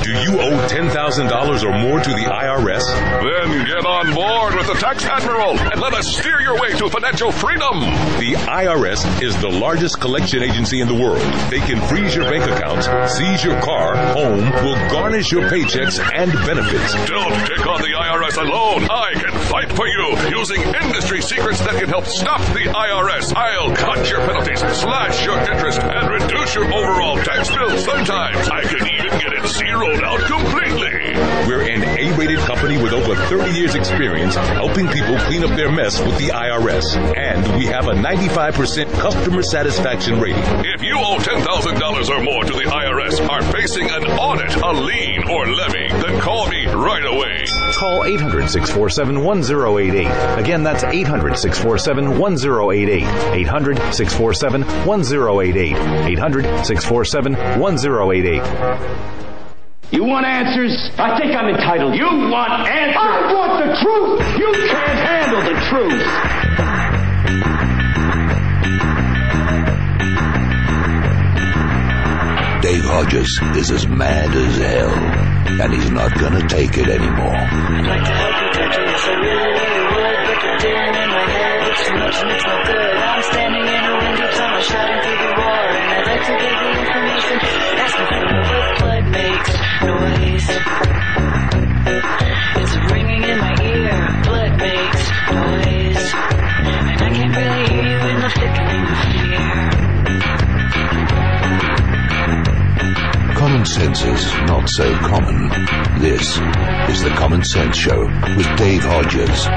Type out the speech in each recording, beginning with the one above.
Do you owe $10,000 or more to the IRS? Then get on board with the Tax Admiral and let us steer your way to financial freedom. The IRS is the largest collection agency in the world. They can freeze your bank accounts, seize your car, home, will garnish your paychecks and benefits. Don't take on the IRS alone. I can fight for you using industry secrets that can help stop the IRS. I'll cut your penalties, slash your interest, and reduce your overall tax bill. Sometimes I can even get it zeroed out completely. We're an A-rated company with over 30 years experience helping people clean up their mess with the IRS. And we have a 95% customer satisfaction rating. If you owe $10,000 or more to the IRS, are facing an audit, a lien, or levy, then call me right away. Call 800-647-1088. Again, that's 800-647-1088. 800-647-1088. 800-647-1088. You want answers? I think I'm entitled. You want answers? I want the truth! You can't handle the truth! Dave Hodges is as mad as hell, and he's not gonna take it anymore. I'd like to help you, country, yes I really, really would, but the din in my head, it's too much and it's no good. I'm standing in a windy tunnel, shouting through the roar, and I'd like to give the information, asking for what blood makes noise. It's ringing in my ear, blood makes noise, and I can't really hear you in the thickening of fear. Common sense is not so common. This is the Common Sense Show with Dave Hodges.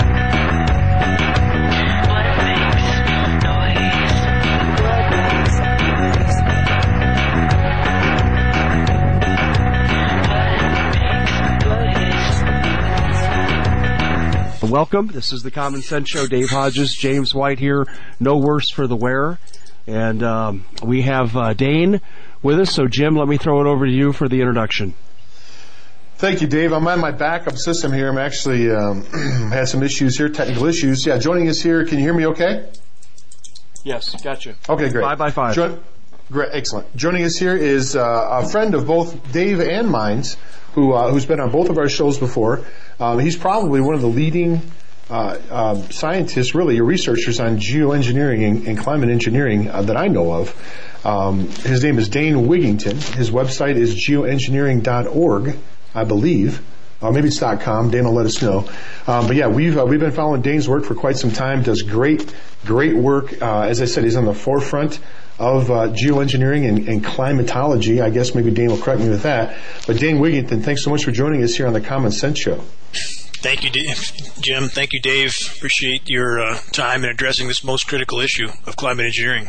Welcome. This is the Common Sense Show. Dave Hodges, James White here. No worse for the wear. And we have Dane with us. So, Jim, let me throw it over to you for the introduction. Thank you, Dave. I'm on my backup system here. I'm actually had some issues here, technical issues. Yeah, joining us here. Can you hear me okay? Yes, gotcha. Okay, great. 5x5. Great, excellent. Joining us here is a friend of both Dave and mine's who's been on both of our shows before. He's probably one of the leading scientists, really, researchers on geoengineering and climate engineering that I know of. His name is Dane Wigington. His website is geoengineering.org, I believe. Maybe it's .com. Dane will let us know. But yeah, we've been following Dane's work for quite some time. Does great work. As I said, he's on the forefront of geoengineering and climatology. I guess maybe Dane will correct me with that. But Dane Wigington, thanks so much for joining us here on the Common Sense Show. Thank you, Jim. Thank you, Dave. Appreciate your time in addressing this most critical issue of climate engineering.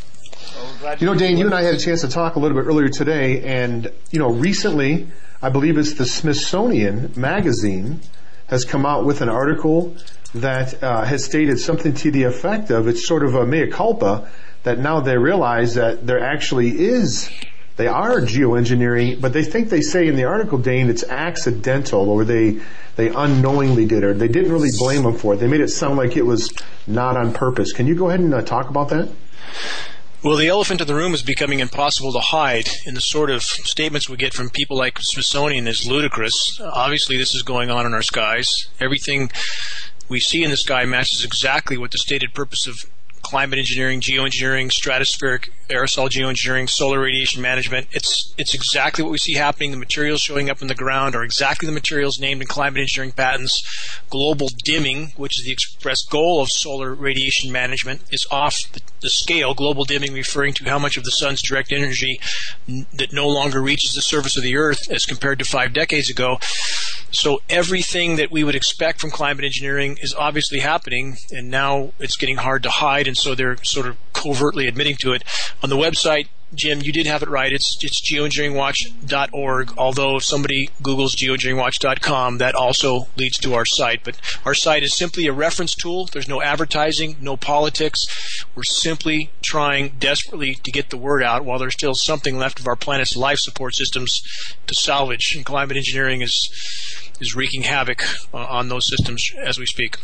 You know, Dane, you and I had a chance to talk a little bit earlier today, and, you know, recently, I believe it's the Smithsonian Magazine has come out with an article that has stated something to the effect of, it's sort of a mea culpa, that now they realize that there actually is, they are geoengineering, but they think they say in the article, Dane, it's accidental, or they unknowingly did it, or they didn't really blame them for it. They made it sound like it was not on purpose. Can you go ahead and talk about that? Well, the elephant in the room is becoming impossible to hide, and the sort of statements we get from people like Smithsonian is ludicrous. Obviously, this is going on in our skies. Everything we see in the sky matches exactly what the stated purpose of climate engineering, geoengineering, stratospheric aerosol geoengineering, solar radiation management. It's exactly what we see happening. The materials showing up in the ground are exactly the materials named in climate engineering patents. Global dimming, which is the express goal of solar radiation management, is off the scale. Global dimming referring to how much of the sun's direct energy that no longer reaches the surface of the earth as compared to 5 decades ago. So everything that we would expect from climate engineering is obviously happening, and now it's getting hard to hide, and so they're sort of covertly admitting to it. On the website, Jim, you did have it right. It's geoengineeringwatch.org, although if somebody Googles geoengineeringwatch.com, that also leads to our site. But our site is simply a reference tool. There's no advertising, no politics. We're simply trying desperately to get the word out while there's still something left of our planet's life support systems to salvage. And climate engineering is wreaking havoc on those systems as we speak.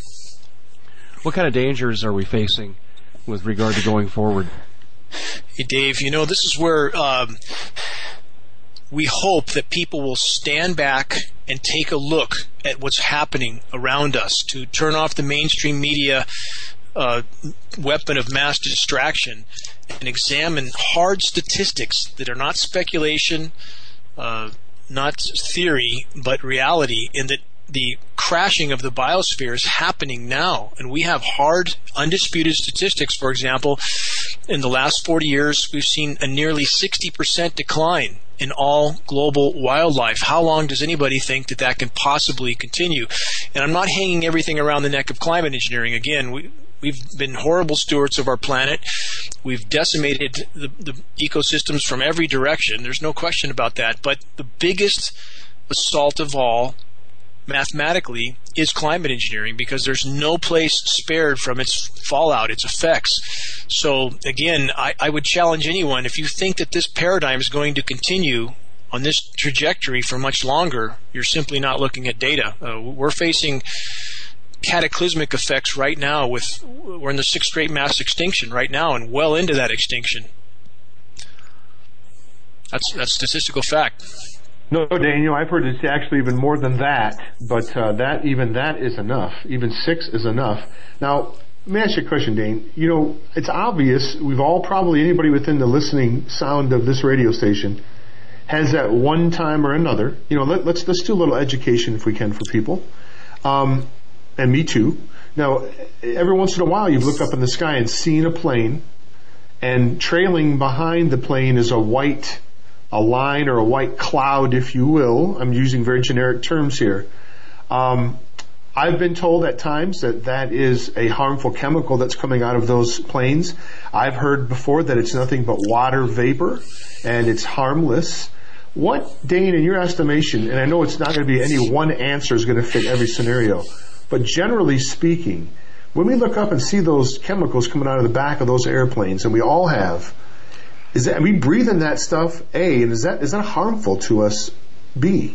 What kind of dangers are we facing with regard to going forward? Hey, Dave, you know, this is where we hope that people will stand back and take a look at what's happening around us, to turn off the mainstream media weapon of mass distraction and examine hard statistics that are not speculation, not theory, but reality, and that the crashing of the biosphere is happening now. And we have hard, undisputed statistics. For example, in the last 40 years, we've seen a nearly 60% decline in all global wildlife. How long does anybody think that that can possibly continue? And I'm not hanging everything around the neck of climate engineering. Again, we've been horrible stewards of our planet. We've decimated the ecosystems from every direction. There's no question about that. But the biggest assault of all, mathematically, is climate engineering, because there's no place spared from its fallout, its effects. So again, I would challenge anyone, if you think that this paradigm is going to continue on this trajectory for much longer, you're simply not looking at data. We're facing cataclysmic effects right now. We're in the 6th great mass extinction right now, and well into that extinction. That's statistical fact. No, Daniel, I've heard it's actually even more than that, but that is enough. Even 6 is enough. Now, let me ask you a question, Dane. You know, it's obvious, we've all probably, anybody within the listening sound of this radio station has at one time or another, you know, let's do a little education if we can for people. And me too. Now, every once in a while you've looked up in the sky and seen a plane, and trailing behind the plane is a line or a white cloud, if you will. I'm using very generic terms here. I've been told at times that is a harmful chemical that's coming out of those planes. I've heard before that it's nothing but water vapor and it's harmless. What, Dane, in your estimation, and I know it's not going to be any one answer is going to fit every scenario, but generally speaking, when we look up and see those chemicals coming out of the back of those airplanes, and we all have, are we breathing that stuff, A, and is that harmful to us, B?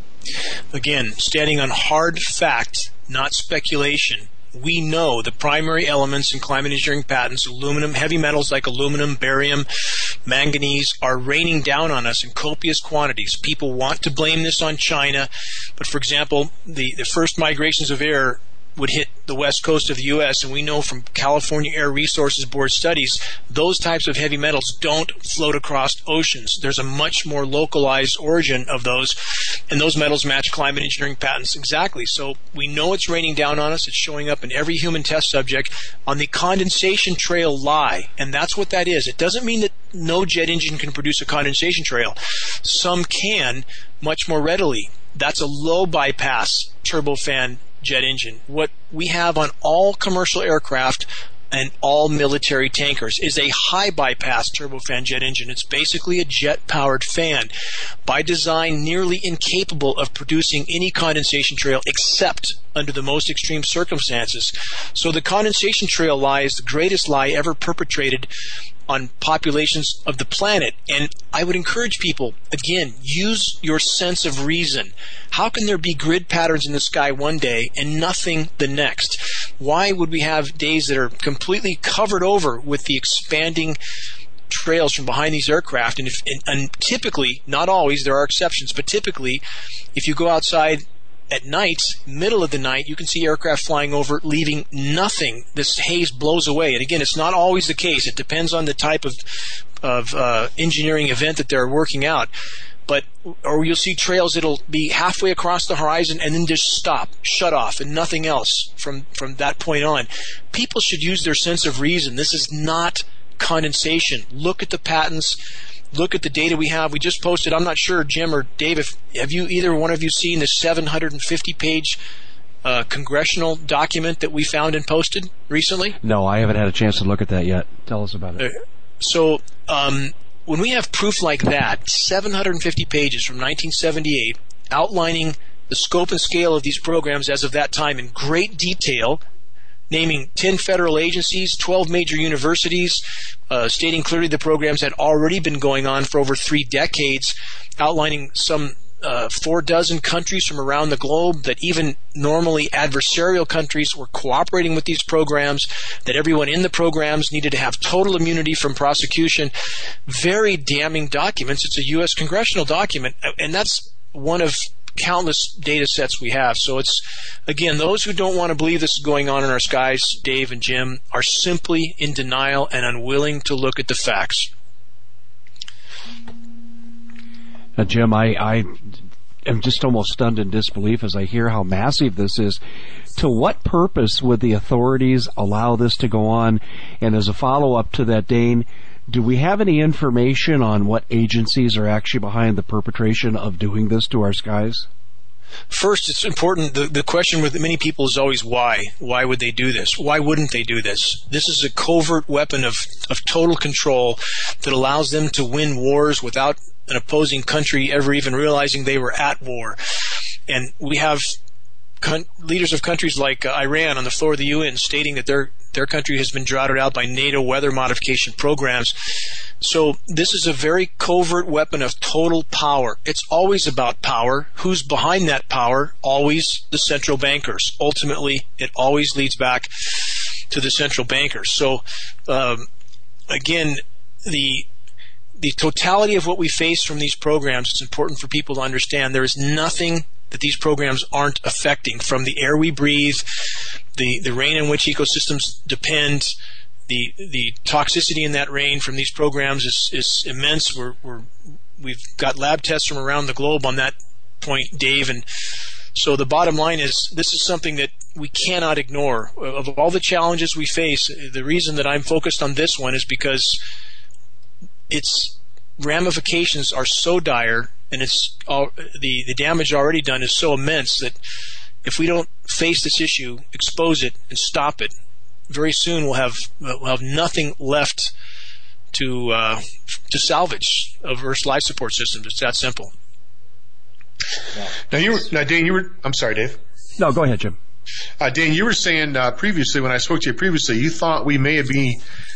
Again, standing on hard fact, not speculation. We know the primary elements in climate engineering patents, aluminum, heavy metals like aluminum, barium, manganese, are raining down on us in copious quantities. People want to blame this on China, but for example, the first migrations of air would hit the west coast of the U.S., and we know from California Air Resources Board studies, those types of heavy metals don't float across oceans. There's a much more localized origin of those, and those metals match climate engineering patents exactly. So we know it's raining down on us. It's showing up in every human test subject on the condensation trail lie, and that's what that is. It doesn't mean that no jet engine can produce a condensation trail. Some can much more readily. That's a low bypass turbofan jet engine. What we have on all commercial aircraft and all military tankers is a high bypass turbofan jet engine. It's basically a jet-powered fan, by design nearly incapable of producing any condensation trail except under the most extreme circumstances. So the condensation trail lie is the greatest lie ever perpetrated on populations of the planet. And I would encourage people, again, use your sense of reason. How can there be grid patterns in the sky one day and nothing the next? Why would we have days that are completely covered over with the expanding trails from behind these aircraft? And typically, not always, there are exceptions, but typically, if you go outside at night, middle of the night, you can see aircraft flying over, leaving nothing. This haze blows away. And again, it's not always the case. It depends on the type of engineering event that they're working out. Or you'll see trails that'll be halfway across the horizon and then just stop, shut off, and nothing else from that point on. People should use their sense of reason. This is not condensation. Look at the patents. Look at the data we have. We just posted, I'm not sure, Jim or Dave, have you, either one of you, seen the 750-page congressional document that we found and posted recently? No, I haven't had a chance to look at that yet. Tell us about it. So when we have proof like that, 750 pages from 1978, outlining the scope and scale of these programs as of that time in great detail, naming 10 federal agencies, 12 major universities, stating clearly the programs had already been going on for over 3 decades, outlining some 4 dozen countries from around the globe, that even normally adversarial countries were cooperating with these programs, that everyone in the programs needed to have total immunity from prosecution. Very damning documents. It's a U.S. congressional document, and that's one of countless data sets we have. So it's, again, those who don't want to believe this is going on in our skies, Dave and Jim, are simply in denial and unwilling to look at the facts. Jim, I am just almost stunned in disbelief as I hear how massive this is. To what purpose would the authorities allow this to go on? And as a follow-up to that, Dane, do we have any information on what agencies are actually behind the perpetration of doing this to our skies? First, it's important, the question with many people is always why. Why would they do this? Why wouldn't they do this? This is a covert weapon of total control that allows them to win wars without an opposing country ever even realizing they were at war. And we have leaders of countries like Iran on the floor of the UN stating that their country has been droughted out by NATO weather modification programs. So this is a very covert weapon of total power. It's always about power. Who's behind that power? Always the central bankers. Ultimately, it always leads back to the central bankers. So, again, the totality of what we face from these programs, it's important for people to understand there is nothing that these programs aren't affecting, from the air we breathe, the rain in which ecosystems depend. The toxicity in that rain from these programs is immense. We've got lab tests from around the globe on that point, Dave. And so the bottom line is this is something that we cannot ignore. Of all the challenges we face, the reason that I'm focused on this one is because its ramifications are so dire, and the damage already done is so immense that if we don't face this issue, expose it, and stop it, very soon we'll have nothing left to salvage of Earth's life support systems. It's that simple. Now, Dane, I'm sorry, Dave. No, go ahead, Jim. Dane, you were saying previously, when I spoke to you previously, you thought we may be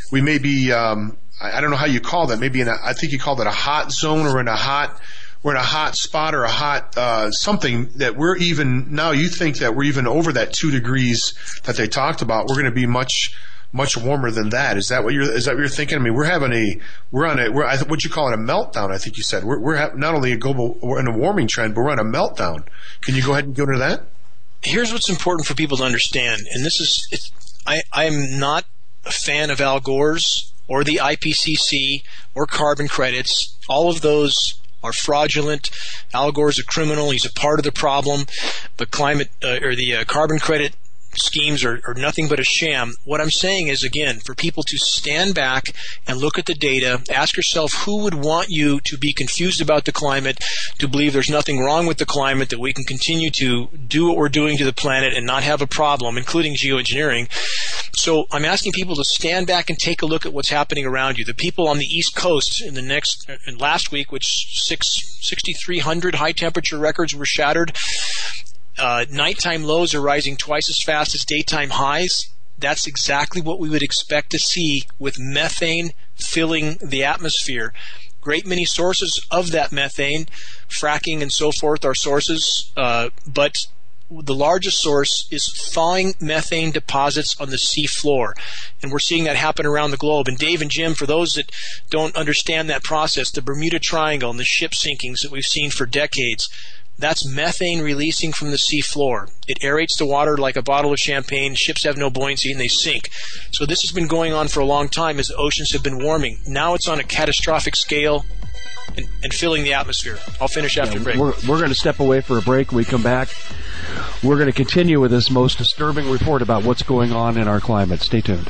I don't know how you call that. Maybe I think you called it a hot zone, or in a hot spot, or a hot something that we're even now. You think that we're even over that 2 degrees that they talked about. We're going to be much warmer than that. Is that what you're thinking? I mean, we're on what you call it, a meltdown. I think you said we're not only we're in a warming trend, but we're on a meltdown. Can you go ahead and go to that? Here's what's important for people to understand, and this is I'm not a fan of Al Gore's or the IPCC or carbon credits. All of those are fraudulent. Al Gore's a criminal. He's a part of the problem. But the carbon credit schemes are nothing but a sham. What I'm saying is, again, for people to stand back and look at the data, ask yourself who would want you to be confused about the climate, to believe there's nothing wrong with the climate, that we can continue to do what we're doing to the planet and not have a problem, including geoengineering. So I'm asking people to stand back and take a look at what's happening around you. The people on the East Coast in last week, which 6,300 high temperature records were shattered. Nighttime lows are rising twice as fast as daytime highs. That's exactly what we would expect to see with methane filling the atmosphere. Great many sources of that methane, fracking and so forth, are sources, but the largest source is thawing methane deposits on the sea floor. And we're seeing that happen around the globe. And Dave and Jim, for those that don't understand that process, the Bermuda Triangle and the ship sinkings that we've seen for decades, that's methane releasing from the sea floor. It aerates the water like a bottle of champagne. Ships have no buoyancy and they sink. So this has been going on for a long time as the oceans have been warming. Now it's on a catastrophic scale and filling the atmosphere. I'll finish after break. We're going to step away for a break. When we come back, we're going to continue with this most disturbing report about what's going on in our climate. Stay tuned.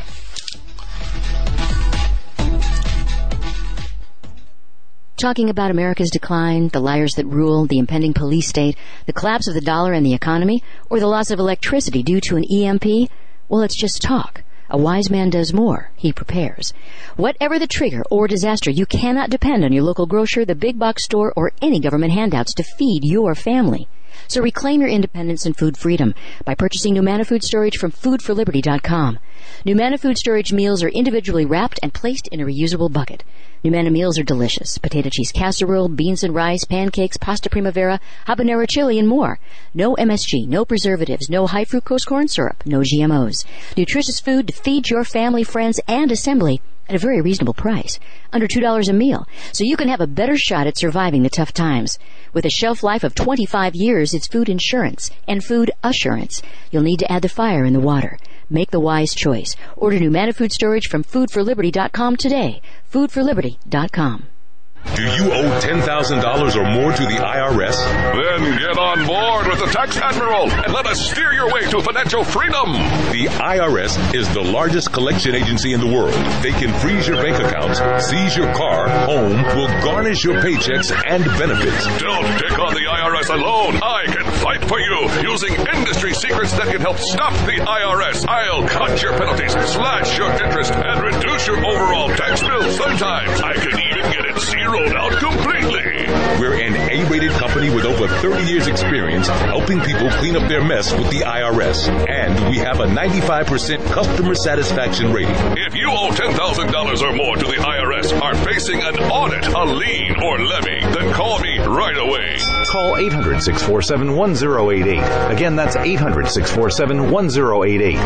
Talking about America's decline, the liars that rule, the impending police state, the collapse of the dollar and the economy, or the loss of electricity due to an EMP? Well, it's just talk. A wise man does more. He prepares. Whatever the trigger or disaster, you cannot depend on your local grocer, the big box store, or any government handouts to feed your family. So reclaim your independence and food freedom by purchasing Numana Food Storage from foodforliberty.com. Numana Food Storage meals are individually wrapped and placed in a reusable bucket. Numana meals are delicious. Potato cheese casserole, beans and rice, pancakes, pasta primavera, habanero chili, and more. No MSG, no preservatives, no high fructose corn syrup, no GMOs. Nutritious food to feed your family, friends, and assembly at a very reasonable price, under $2 a meal, so you can have a better shot at surviving the tough times. With a shelf life of 25 years, it's food insurance and food assurance. You'll need to add the fire in the water. Make the wise choice. Order Numana Food Storage from foodforliberty.com today. foodforliberty.com. Do you owe $10,000 or more to the IRS? Then get on board with the Tax Admiral and let us steer your way to financial freedom. The IRS is the largest collection agency in the world. They can freeze your bank accounts, seize your car, home, will garnish your paychecks and benefits. Don't take on the IRS alone. I can fight for you using industry secrets that can help stop the IRS. I'll cut your penalties, slash your interest, and reduce your overall tax bill. Sometimes I can even get it zeroed out completely. We're an A-rated company with over 30 years experience helping people clean up their mess with the IRS. And we have a 95% customer satisfaction rating. If you owe $10,000 or more to the IRS, are facing an audit, a lien, or levy, then call me right away. Call 800-647-1088. Again, that's 800-647-1088.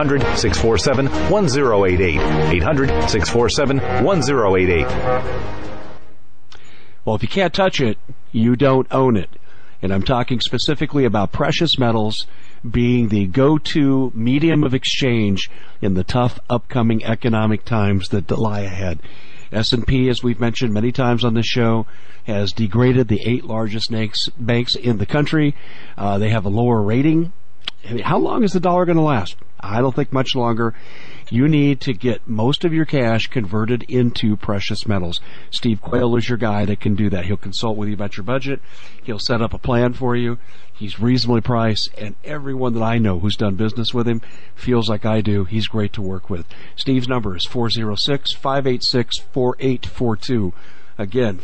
800-647-1088. 800-647-1088. Well, if you can't touch it, you don't own it. And I'm talking specifically about precious metals being the go-to medium of exchange in the tough upcoming economic times that lie ahead. S&P, as we've mentioned many times on this show, has degraded the 8 largest banks in the country. They have a lower rating. I mean, how long is the dollar going to last? I don't think much longer. You need to get most of your cash converted into precious metals. Steve Quayle is your guy that can do that. He'll consult with you about your budget. He'll set up a plan for you. He's reasonably priced, and everyone that I know who's done business with him feels like I do. He's great to work with. Steve's number is 406-586-4842. Again,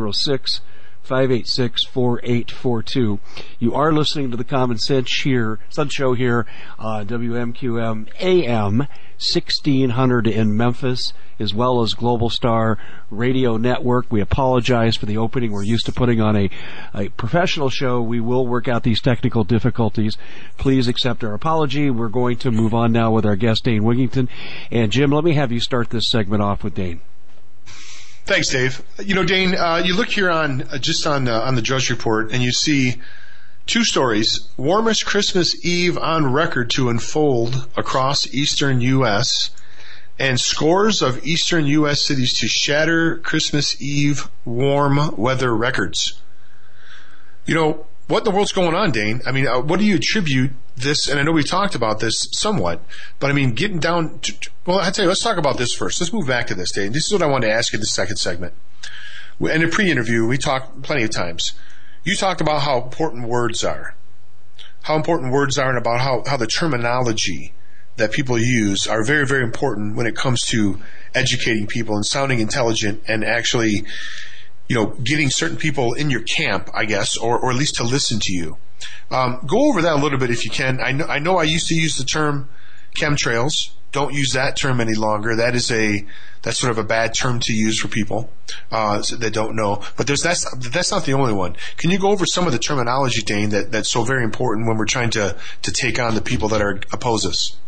406-586-4842. You are listening to the Common Sense Show here on WMQM AM 1600 in Memphis, as well as Global Star Radio Network. We apologize for the opening. We're used to putting on a professional show. We will work out these technical difficulties. Please accept our apology. We're going to move on now with our guest, Dane Wigington. And Jim, let me have you start this segment off with Dane. Thanks, Dave. You know, Dane, you look here on the Drudge Report, and you see 2 stories. Warmest Christmas Eve on record to unfold across eastern U.S., and scores of eastern U.S. cities to shatter Christmas Eve warm weather records. You know, what in the world's going on, Dane? I mean, what do you attribute this, and I know we talked about this somewhat, but I mean, getting down to, well, I'll tell you, let's talk about this first. Let's move back to this, Dane. This is what I wanted to ask you in the second segment. In a pre-interview, we talked plenty of times. You talked about how important words are. How important words are, and about how the terminology that people use are very, very important when it comes to educating people and sounding intelligent and actually, you know, getting certain people in your camp, I guess, or at least to listen to you. Go over that a little bit if you can. I know I used to use the term chemtrails. Don't use that term any longer. That's sort of a bad term to use for people that don't know. But that's not the only one. Can you go over some of the terminology, Dane, that's so very important when we're trying to take on the people that oppose us?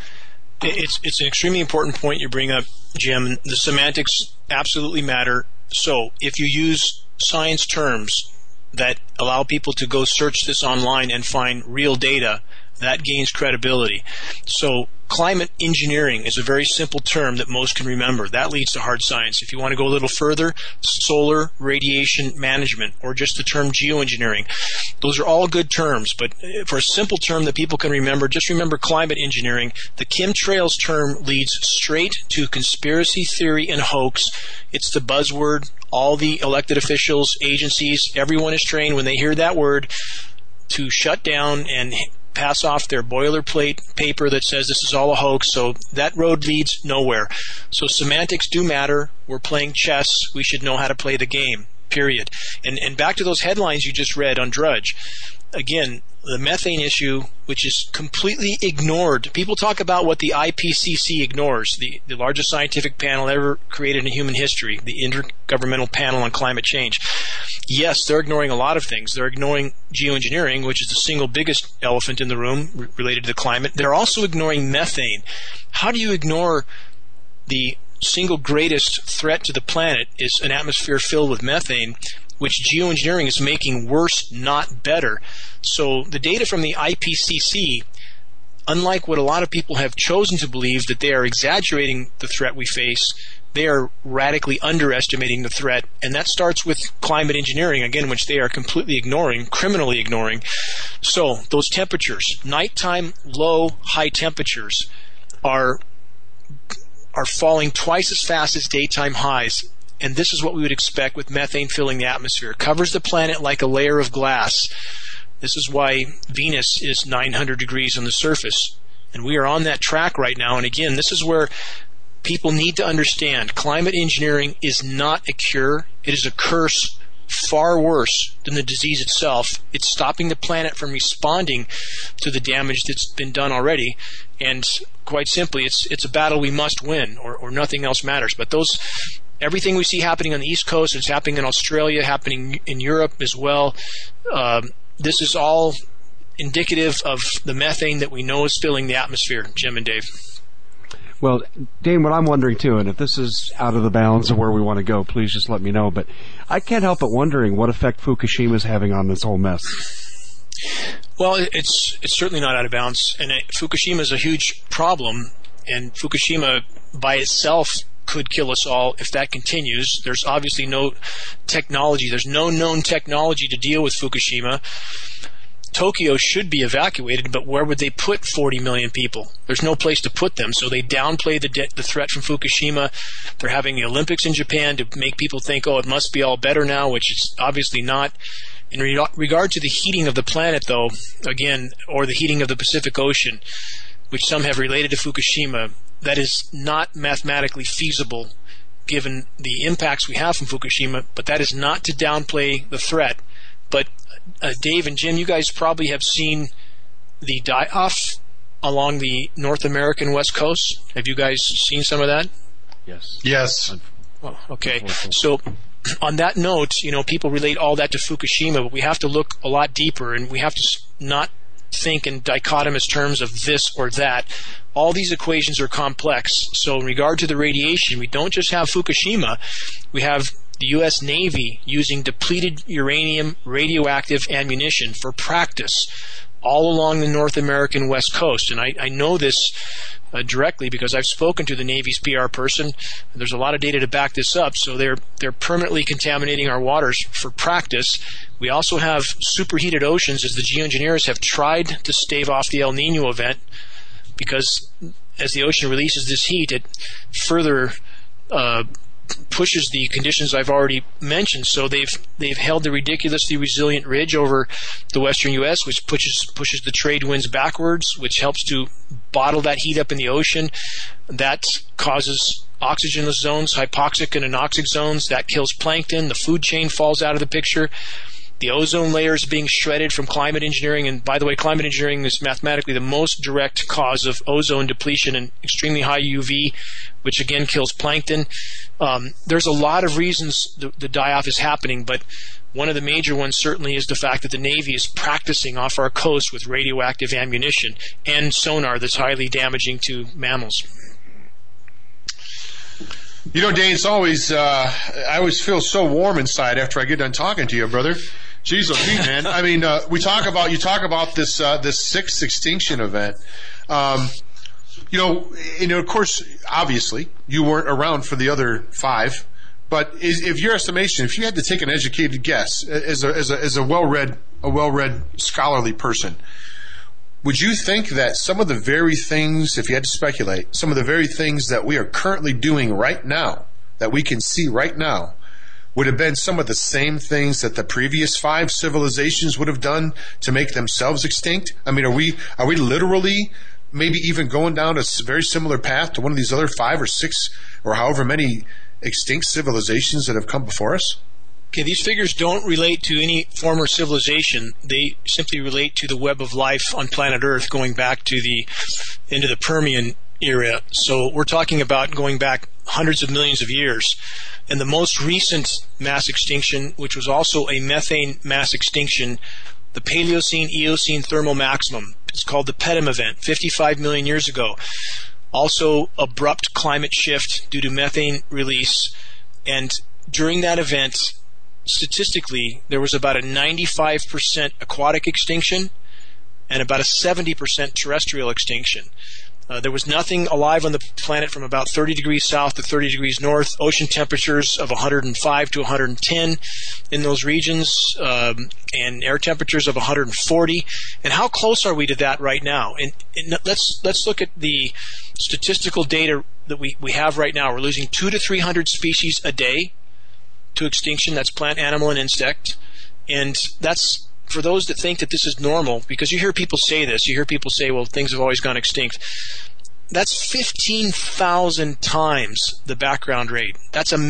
It's an extremely important point you bring up, Jim. The semantics absolutely matter. So if you use science terms that allow people to go search this online and find real data, that gains credibility. So climate engineering is a very simple term that most can remember. That leads to hard science. If you want to go a little further, solar radiation management, or just the term geoengineering. Those are all good terms, but for a simple term that people can remember, just remember climate engineering. The chemtrails term leads straight to conspiracy theory and hoax. It's the buzzword. All the elected officials, agencies, everyone is trained when they hear that word to shut down and pass off their boilerplate paper that says this is all a hoax. So that road leads nowhere. So semantics do matter. We're playing chess. We should know how to play the game. period. And back to those headlines you just read on Drudge. Again, the methane issue, which is completely ignored. People talk about what the IPCC ignores, the largest scientific panel ever created in human history, the Intergovernmental Panel on Climate Change. Yes, they're ignoring a lot of things. They're ignoring geoengineering, which is the single biggest elephant in the room related to the climate. They're also ignoring methane. How do you ignore the single greatest threat to the planet is an atmosphere filled with methane, which geoengineering is making worse, not better. So the data from the IPCC, unlike what a lot of people have chosen to believe that they are exaggerating the threat we face, they are radically underestimating the threat, and that starts with climate engineering, again, which they are completely ignoring, criminally ignoring. So those temperatures, nighttime low, high temperatures are falling twice as fast as daytime highs. And this is what we would expect with methane filling the atmosphere. It covers the planet like a layer of glass. This is why Venus is 900 degrees on the surface. And we are on that track right now. And again, this is where people need to understand climate engineering is not a cure. It is a curse far worse than the disease itself. It's stopping the planet from responding to the damage that's been done already. And quite simply, it's a battle we must win, or nothing else matters. But everything we see happening on the East Coast, it's happening in Australia, happening in Europe as well. This is all indicative of the methane that we know is filling the atmosphere, Jim and Dave. Well, Dane, what I'm wondering too, and if this is out of the bounds of where we want to go, please just let me know, but I can't help but wondering what effect Fukushima is having on this whole mess. Well, it's certainly not out of bounds, and Fukushima is a huge problem, and Fukushima by itself could kill us all if that continues. There's obviously no technology. There's no known technology to deal with Fukushima. Tokyo should be evacuated, but where would they put 40 million people? There's no place to put them, so they downplay the threat from Fukushima. They're having the Olympics in Japan to make people think, oh, it must be all better now, which it's obviously not. In regard to the heating of the planet, though, again, or the heating of the Pacific Ocean, which some have related to Fukushima, that is not mathematically feasible given the impacts we have from Fukushima, but that is not to downplay the threat. But Dave and Jim, you guys probably have seen the die-off along the North American West Coast. Have you guys seen some of that? Yes. Oh, okay. So on that note, people relate all that to Fukushima, but we have to look a lot deeper, and we have to not think in dichotomous terms of this or that. All these equations are complex. So in regard to the radiation, we don't just have Fukushima. We have the U.S. Navy using depleted uranium radioactive ammunition for practice all along the North American West Coast. And I know this directly because I've spoken to the Navy's PR person. There's a lot of data to back this up. So they're permanently contaminating our waters for practice. We also have superheated oceans, as the geoengineers have tried to stave off the El Nino event, because as the ocean releases this heat, it further pushes the conditions I've already mentioned. So they've held the ridiculously resilient ridge over the western U.S., which pushes the trade winds backwards, which helps to bottle that heat up in the ocean. That causes oxygenless zones, hypoxic and anoxic zones. That kills plankton. The food chain falls out of the picture. The ozone layer is being shredded from climate engineering. And by the way, climate engineering is mathematically the most direct cause of ozone depletion and extremely high UV, which again kills plankton. There's a lot of reasons the die-off is happening, but one of the major ones certainly is the fact that the Navy is practicing off our coast with radioactive ammunition and sonar that's highly damaging to mammals. Dane, it's always, I always feel so warm inside after I get done talking to you, brother. Jeez, oh, man. I mean, you talk about this sixth extinction event. Of course, obviously, you weren't around for the other 5. But if your estimation, if you had to take an educated guess, as a well-read scholarly person, would you think that some of the very things, if you had to speculate, some of the very things that we are currently doing right now, that we can see right now, would have been some of the same things that the previous 5 civilizations would have done to make themselves extinct? I mean, are we literally maybe even going down a very similar path to one of these other 5 or 6 or however many extinct civilizations that have come before us? Okay, these figures don't relate to any former civilization. They simply relate to the web of life on planet Earth going back to into the Permian era. So we're talking about going back hundreds of millions of years. And the most recent mass extinction, which was also a methane mass extinction, the Paleocene-Eocene thermal maximum. It's called the Pedum event, 55 million years ago. Also, abrupt climate shift due to methane release. And during that event, statistically, there was about a 95% aquatic extinction and about a 70% terrestrial extinction. There was nothing alive on the planet from about 30 degrees south to 30 degrees north, ocean temperatures of 105 to 110 in those regions, and air temperatures of 140. And how close are we to that right now? And let's look at the statistical data that we have right now. We're losing 200 to 300 species a day to extinction. That's plant, animal, and insect. And that's for those that think that this is normal, because you hear people say this. You hear people say, well, things have always gone extinct. That's 15,000 times the background rate. That's 1.5%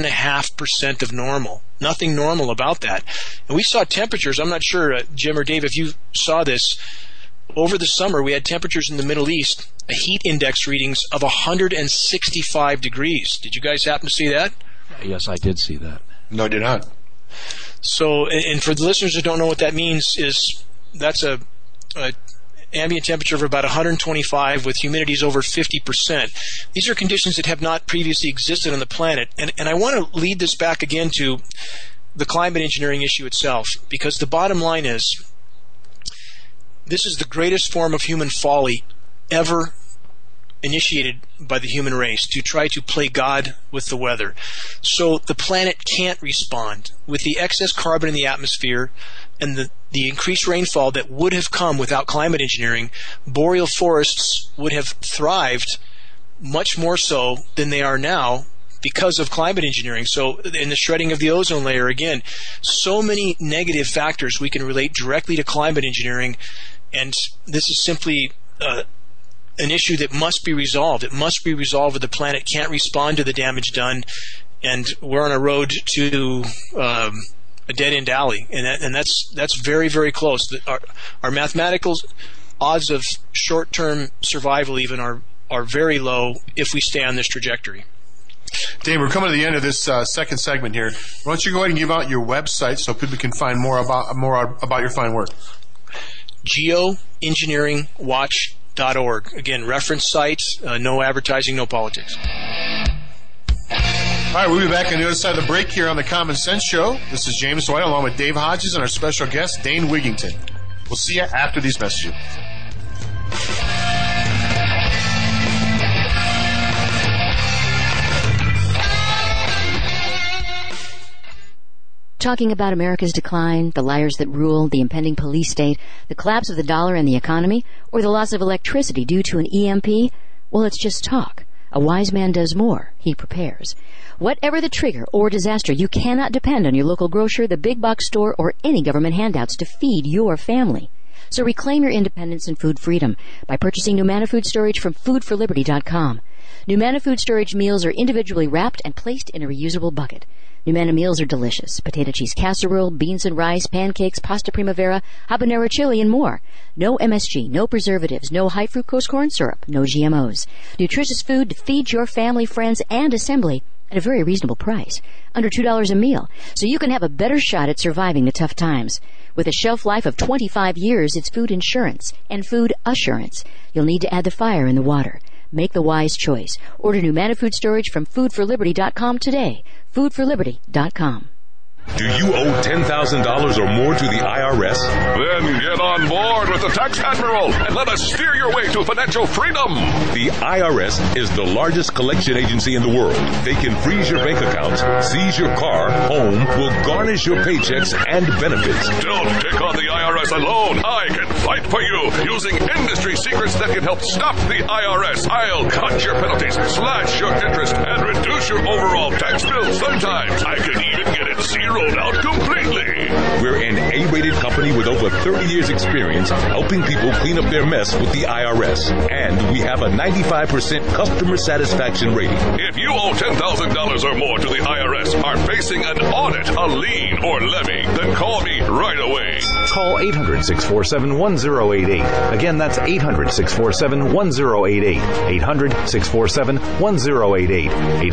of normal. Nothing normal about that. And we saw temperatures, I'm not sure, Jim or Dave, if you saw this, over the summer we had temperatures in the Middle East, a heat index readings of 165 degrees. Did you guys happen to see that? Yes, I did see that. No, I did not. So, and for the listeners who don't know what that means, is that's a ambient temperature of about 125 with humidities over 50%. These are conditions that have not previously existed on the planet. And I want to lead this back again to the climate engineering issue itself, because the bottom line is this is the greatest form of human folly ever initiated by the human race, to try to play God with the weather. So the planet can't respond. With the excess carbon in the atmosphere and the increased rainfall that would have come without climate engineering, boreal forests would have thrived much more so than they are now because of climate engineering. So in the shredding of the ozone layer, again, so many negative factors we can relate directly to climate engineering, and this is simply an issue that must be resolved. It must be resolved, or the planet can't respond to the damage done, and we're on a road to a dead-end alley, and that's very, very close. Our mathematical odds of short-term survival even are very low if we stay on this trajectory. Dave, we're coming to the end of this second segment here. Why don't you go ahead and give out your website so people can find more about your fine work? Geoengineeringwatch.org. Again, reference site, no advertising, no politics. All right, we'll be back on the other side of the break here on the Common Sense Show. This is James White along with Dave Hodges and our special guest, Dane Wigington. We'll see you after these messages. Talking about America's decline, the liars that rule, the impending police state, the collapse of the dollar and the economy, or the loss of electricity due to an EMP? Well, it's just talk. A wise man does more. He prepares. Whatever the trigger or disaster, you cannot depend on your local grocer, the big box store, or any government handouts to feed your family. So reclaim your independence and food freedom by purchasing Numanna Food Storage from foodforliberty.com. Numanna Food Storage meals are individually wrapped and placed in a reusable bucket. Numanna meals are delicious. Potato cheese casserole, beans and rice, pancakes, pasta primavera, habanero chili, and more. No MSG, no preservatives, no high fructose corn syrup, no GMOs. Nutritious food to feed your family, friends, and assembly at a very reasonable price. Under $2 a meal. So you can have a better shot at surviving the tough times. With a shelf life of 25 years, it's food insurance and food assurance. You'll need to add the fire in the water. Make the wise choice. Order Numanna Food Storage from foodforliberty.com today. foodforliberty.com. Do you owe $10,000 or more to the IRS? Then get on board with the Tax Admiral and let us steer your way to financial freedom. The IRS is the largest collection agency in the world. They can freeze your bank accounts, seize your car, home, will garnish your paychecks and benefits. Don't take on the IRS alone. I can fight for you using industry secrets that can help stop the IRS. I'll cut your penalties, slash your interest, and reduce your overall tax bill. Sometimes I can even get it 0 zeroed out completely. We're an A-rated company with over 30 years experience helping people clean up their mess with the IRS. And we have a 95% customer satisfaction rating. If you owe $10,000 or more to the IRS, are facing an audit, a lien, or levy, then call me right away. Call 800-647-1088. Again, that's 800-647-1088. 800-647-1088.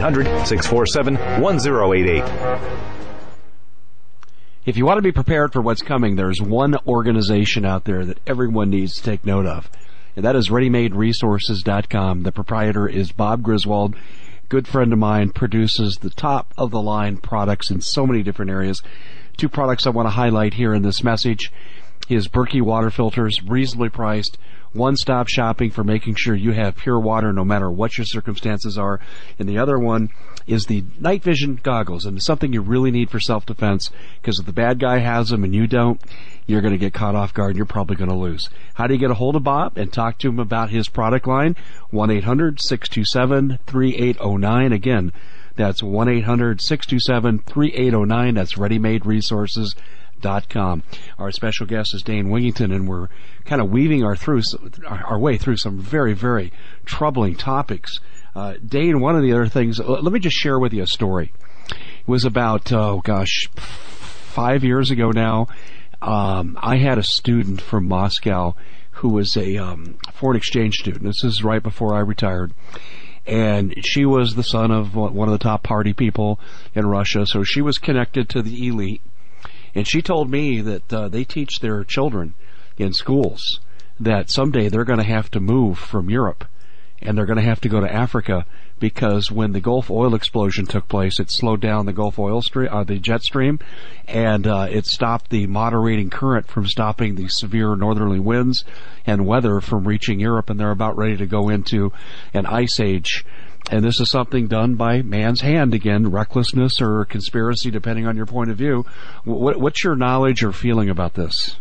800-647-1088. If you want to be prepared for what's coming, there's one organization out there that everyone needs to take note of, and that is ReadyMadeResources.com. The proprietor is Bob Griswold. Good friend of mine, produces the top-of-the-line products in so many different areas. Two products I want to highlight here in this message. His Berkey water filters, reasonably priced, one-stop shopping for making sure you have pure water no matter what your circumstances are. And the other one is the night vision goggles, and it's something you really need for self-defense, because if the bad guy has them and you don't, you're going to get caught off guard and you're probably going to lose. How do you get a hold of Bob and talk to him about his product line? 1-800-627-3809. Again, that's 1-800-627-3809. That's ReadyMadeResources.com. Our special guest is Dane Wigington, and we're kind of weaving our way through some very, very troubling topics. Dane, one of the other things, let me just share with you a story. It was about, 5 years ago now. I had a student from Moscow who was a foreign exchange student. This is right before I retired. And she was the son of one of the top party people in Russia, so she was connected to the elite. And she told me that they teach their children in schools that someday they're going to have to move from Europe, and they're going to have to go to Africa, because when the Gulf oil explosion took place, it slowed down the Gulf oil stream, the jet stream, and it stopped the moderating current from stopping the severe northerly winds and weather from reaching Europe, and they're about ready to go into an ice age. And this is something done by man's hand, again, recklessness or conspiracy, depending on your point of view. What's your knowledge or feeling about this?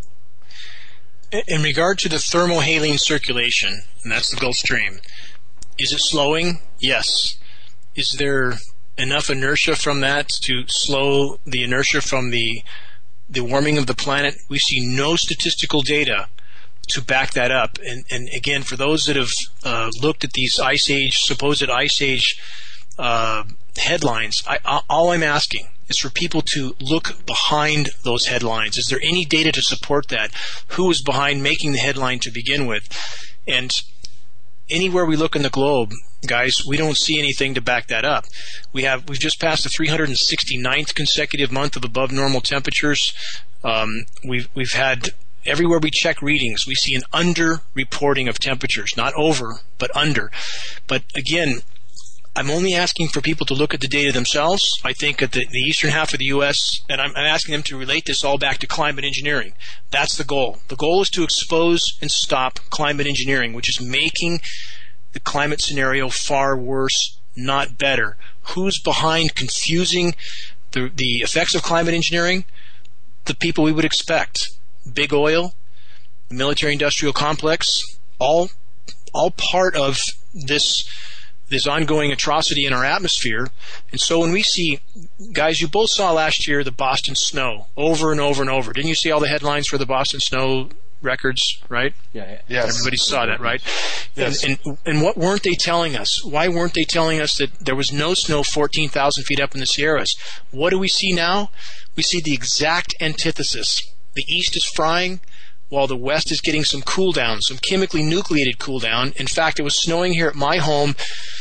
In regard to the thermohaline circulation, and that's the Gulf Stream, is it slowing? Yes. Is there enough inertia from that to slow the inertia from the warming of the planet? We see no statistical data to back that up. And again, for those that have looked at these supposed ice age headlines, all I'm asking is for people to look behind those headlines. Is there any data to support that? Who is behind making the headline to begin with? And anywhere we look in the globe, guys, we don't see anything to back that up. We've just passed the 369th consecutive month of above normal temperatures. We've had, everywhere we check readings, we see an under-reporting of temperatures, not over, but under. But again, I'm only asking for people to look at the data themselves. I think at the eastern half of the U.S., and I'm asking them to relate this all back to climate engineering. That's the goal. The goal is to expose and stop climate engineering, which is making the climate scenario far worse, not better. Who's behind confusing the effects of climate engineering? The people we would expect. Big oil, the military-industrial complex, all part of this ongoing atrocity in our atmosphere. And so when we see, guys, you both saw last year the Boston snow over and over and over. Didn't you see all the headlines for the Boston snow records, right? Yeah. Yes. Everybody saw that, right? Yes. And what weren't they telling us? Why weren't they telling us that there was no snow 14,000 feet up in the Sierras? What do we see now? We see the exact antithesis. The east is frying, while the west is getting some cool down, some chemically nucleated cool down. In fact, it was snowing here at my home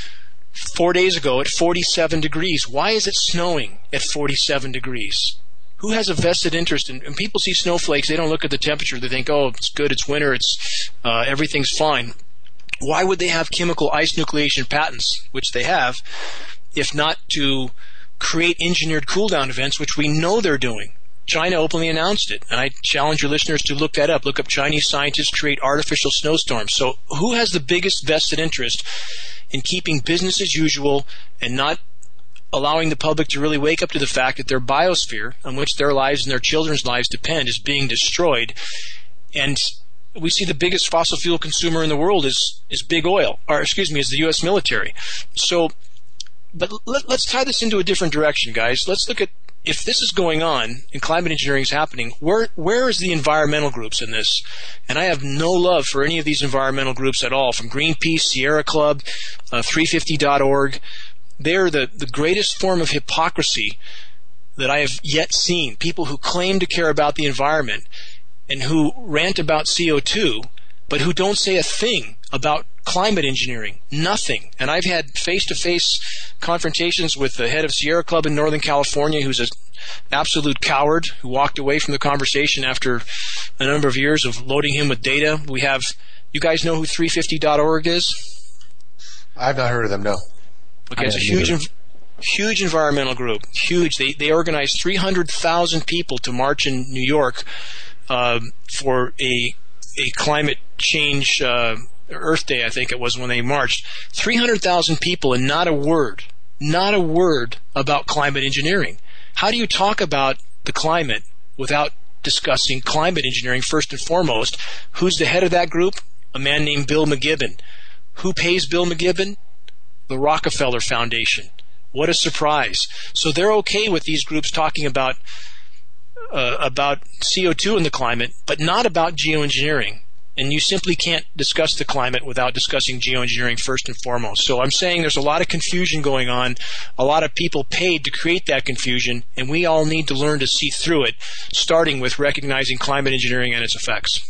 4 days ago at 47 degrees. Why is it snowing at 47 degrees? Who has a vested interest in? When people see snowflakes, they don't look at the temperature. They think, oh, it's good, it's winter, everything's fine. Why would they have chemical ice nucleation patents, which they have, if not to create engineered cool down events, which we know they're doing? China openly announced it, and I challenge your listeners to look that up. Look up Chinese scientists create artificial snowstorms. So who has the biggest vested interest in keeping business as usual and not allowing the public to really wake up to the fact that their biosphere, on which their lives and their children's lives depend, is being destroyed? And we see the biggest fossil fuel consumer in the world is big oil, is the U.S. military. So, but let's tie this into a different direction, guys. Let's look at if this is going on and climate engineering is happening, where is the environmental groups in this? And I have no love for any of these environmental groups at all, from Greenpeace, Sierra Club, 350.org. They're the greatest form of hypocrisy that I have yet seen. People who claim to care about the environment and who rant about CO2, but who don't say a thing about climate engineering. Nothing. And I've had face-to-face confrontations with the head of Sierra Club in Northern California, who's an absolute coward, who walked away from the conversation after a number of years of loading him with data. We have, you guys know who 350.org is? I've not heard of them, no. Okay, it's a huge environmental group. Huge. They organized 300,000 people to march in New York for a climate change Earth Day, I think it was, when they marched. 300,000 people, and not a word about climate engineering. How do you talk about the climate without discussing climate engineering first and foremost? Who's the head of that group? A man named Bill McKibben. Who pays Bill McKibben? The Rockefeller Foundation. What a surprise. So they're okay with these groups talking about CO2 in the climate, but not about geoengineering. And you simply can't discuss the climate without discussing geoengineering first and foremost. So I'm saying there's a lot of confusion going on, a lot of people paid to create that confusion, and we all need to learn to see through it, starting with recognizing climate engineering and its effects.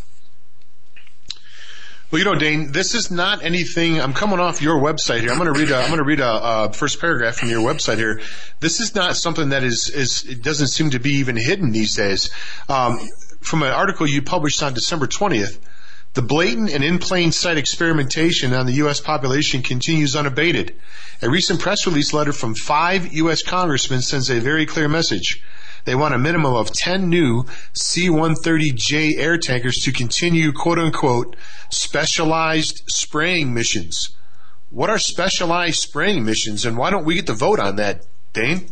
Well, Dane, this is not anything. I'm coming off your website here. I'm going to read a first paragraph from your website here. This is not something that it doesn't seem to be even hidden these days. From an article you published on December 20th, the blatant and in plain sight experimentation on the U.S. population continues unabated. A recent press release letter from 5 U.S. congressmen sends a very clear message. They want a minimum of 10 new C-130J air tankers to continue, quote-unquote, specialized spraying missions. What are specialized spraying missions, and why don't we get to vote on that, Dane?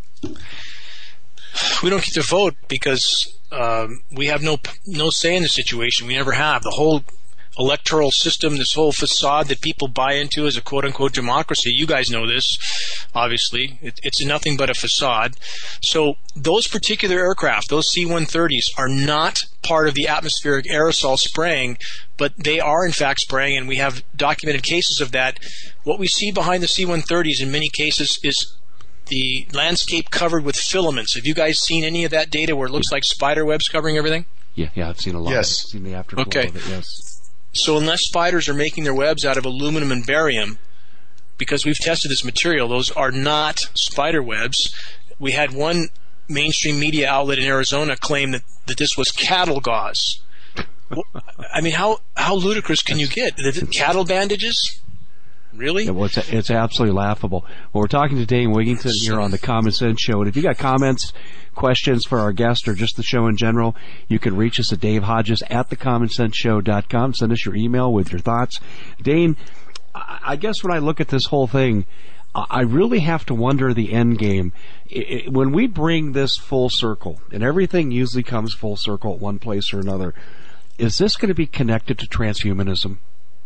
We don't get to vote because we have no say in the situation. We never have. The whole electoral system, this whole facade that people buy into as a quote-unquote democracy, you guys know this, obviously. It's nothing but a facade. So those particular aircraft, those C-130s, are not part of the atmospheric aerosol spraying, but they are in fact spraying, and we have documented cases of that. What we see behind the C-130s in many cases is the landscape covered with filaments. Have you guys seen any of that data where it looks like spider webs covering everything? Yeah, I've seen a lot. Yes. I've seen the afterglow of it, yes. So unless spiders are making their webs out of aluminum and barium, because we've tested this material, those are not spider webs. We had one mainstream media outlet in Arizona claim that this was cattle gauze. I mean, how ludicrous can you get? Cattle bandages? Really? Yeah, well, it's absolutely laughable. Well, we're talking to Dane Wigington here on the Common Sense Show, and if you got comments, questions for our guest, or just the show in general, you can reach us at Dave Hodges at thecommonsenseshow.com. Send us your email with your thoughts. Dane, I guess when I look at this whole thing, I really have to wonder the end game. When we bring this full circle, and everything usually comes full circle at one place or another, is this going to be connected to transhumanism?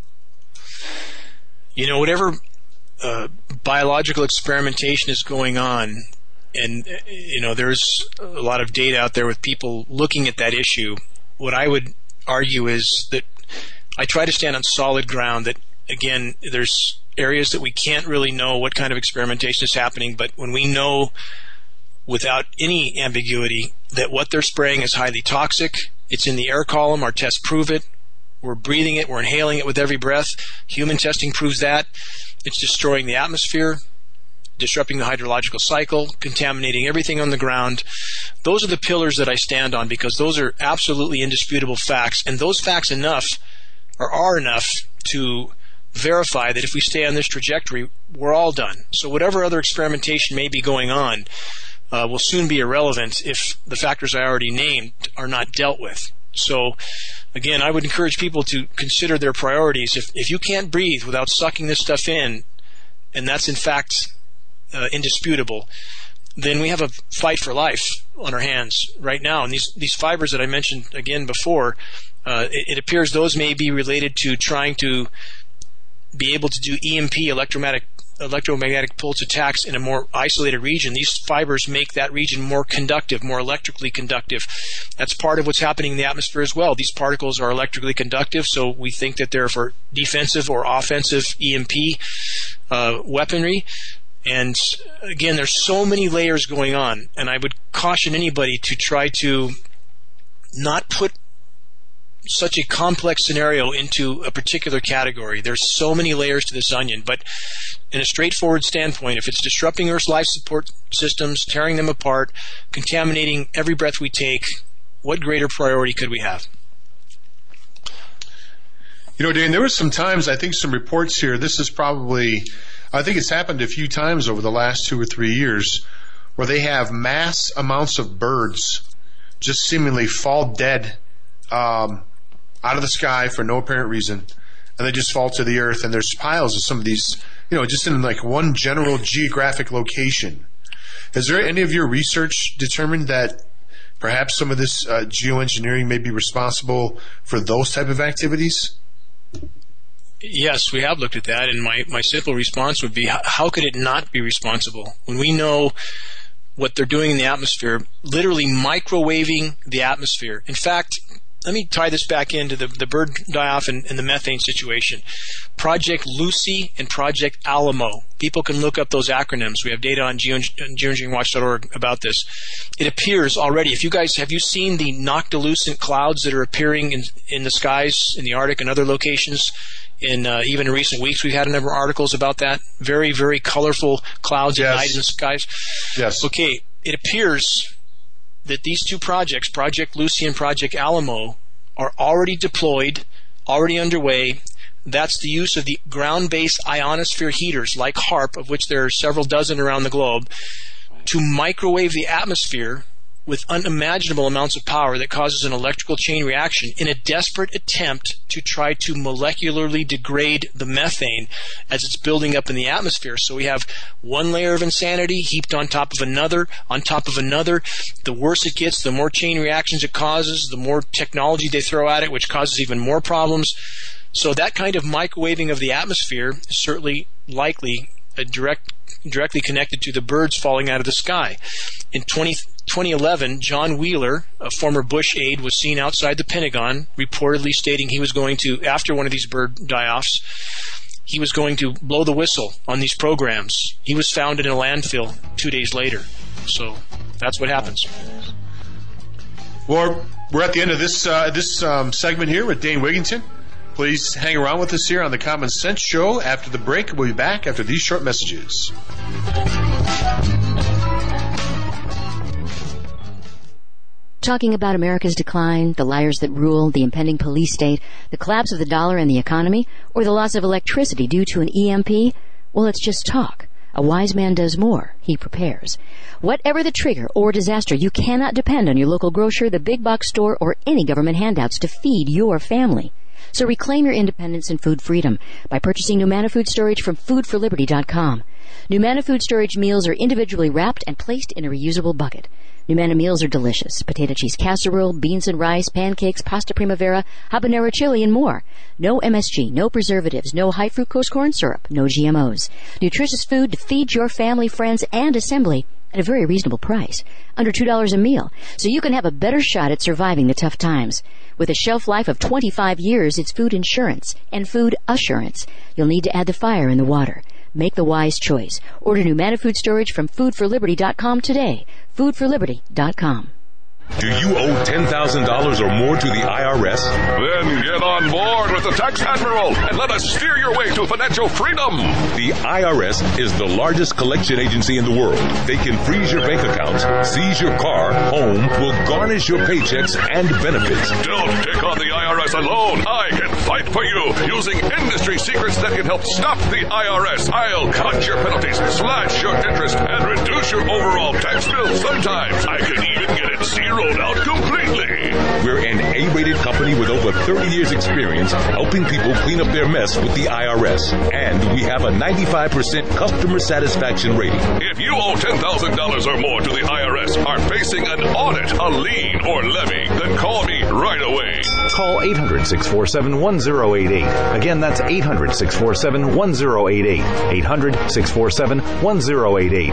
Whatever biological experimentation is going on, and there's a lot of data out there with people looking at that issue, what I would argue is that I try to stand on solid ground that, again, there's areas that we can't really know what kind of experimentation is happening, but when we know without any ambiguity that what they're spraying is highly toxic, it's in the air column, our tests prove it, we're breathing it, we're inhaling it with every breath. Human testing proves that. It's destroying the atmosphere, disrupting the hydrological cycle, contaminating everything on the ground. Those are the pillars that I stand on because those are absolutely indisputable facts. And those facts are enough to verify that if we stay on this trajectory, we're all done. So whatever other experimentation may be going on will soon be irrelevant if the factors I already named are not dealt with. So, again, I would encourage people to consider their priorities. If you can't breathe without sucking this stuff in, and that's in fact indisputable, then we have a fight for life on our hands right now. And these fibers that I mentioned again before, it appears those may be related to trying to be able to do EMP, electromagnetic pulse attacks in a more isolated region. These fibers make that region more conductive, more electrically conductive. That's part of what's happening in the atmosphere as well. These particles are electrically conductive, so we think that they're for defensive or offensive EMP weaponry. And again, there's so many layers going on, and I would caution anybody to try to not put such a complex scenario into a particular category. There's so many layers to this onion, but in a straightforward standpoint, if it's disrupting Earth's life support systems, tearing them apart, contaminating every breath we take, what greater priority could we have? You know, Dan, there were some times, I think some reports here, this is probably, I think it's happened a few times over the last 2 or 3 years, where they have mass amounts of birds just seemingly fall dead out of the sky for no apparent reason, and they just fall to the earth, and there's piles of some of these, you know, just in like one general geographic location. Has there any of your research determined that perhaps some of this geoengineering may be responsible for those type of activities? Yes, we have looked at that, and my simple response would be, how could it not be responsible? When we know what they're doing in the atmosphere, literally microwaving the atmosphere. In fact, let me tie this back into the bird die-off and the methane situation. Project Lucy and Project Alamo. People can look up those acronyms. We have data on geoengineeringwatch.org about this. It appears already. Have you seen the noctilucent clouds that are appearing in the skies in the Arctic and other locations? Even in recent weeks, we've had a number of articles about that. Very, very colorful clouds at night in the skies. Yes. Okay, it appears that these two projects, Project Lucy and Project Alamo, are already deployed, already underway. That's the use of the ground-based ionosphere heaters like HAARP, of which there are several dozen around the globe, to microwave the atmosphere with unimaginable amounts of power that causes an electrical chain reaction in a desperate attempt to try to molecularly degrade the methane as it's building up in the atmosphere. So we have one layer of insanity heaped on top of another, on top of another. The worse it gets, the more chain reactions it causes, the more technology they throw at it, which causes even more problems. So that kind of microwaving of the atmosphere is certainly likely directly connected to the birds falling out of the sky. In 2011, John Wheeler, a former Bush aide, was seen outside the Pentagon, reportedly stating he was going to, after one of these bird die-offs, he was going to blow the whistle on these programs. He was found in a landfill 2 days later. So that's what happens. Well, we're at the end of this segment here with Dane Wigington. Please hang around with us here on the Common Sense Show. After the break, we'll be back after these short messages. Talking about America's decline, the liars that rule, the impending police state, the collapse of the dollar and the economy, or the loss of electricity due to an EMP? Well, it's just talk. A wise man does more. He prepares. Whatever the trigger or disaster, you cannot depend on your local grocer, the big box store, or any government handouts to feed your family. So reclaim your independence and food freedom by purchasing Numana Food Storage from foodforliberty.com. Numana Food Storage meals are individually wrapped and placed in a reusable bucket. Numana meals are delicious. Potato cheese casserole, beans and rice, pancakes, pasta primavera, habanero chili, and more. No MSG, no preservatives, no high fructose corn syrup, no GMOs. Nutritious food to feed your family, friends, and assembly at a very reasonable price, under $2 a meal, so you can have a better shot at surviving the tough times. With a shelf life of 25 years, it's food insurance and food assurance. You'll need to add the fire in the water. Make the wise choice. Order Numana Food Storage from foodforliberty.com today. foodforliberty.com. Do you owe $10,000 or more to the IRS? Then get on board with the Tax Admiral and let us steer your way to financial freedom. The IRS is the largest collection agency in the world. They can freeze your bank accounts, seize your car, home, will garnish your paychecks and benefits. Don't take on the IRS alone. I can fight for you using industry secrets that can help stop the IRS. I'll cut your penalties, slash your interest, and reduce your overall tax bill. Sometimes I can even get it zero. zeroed out completely. We're an A-rated company with over 30 years experience helping people clean up their mess with the IRS. And we have a 95% customer satisfaction rating. If you owe $10,000 or more to the IRS, are facing an audit, a lien, or levy, then call me right away. Call 800-647-1088. Again, that's 800-647-1088. 800-647-1088.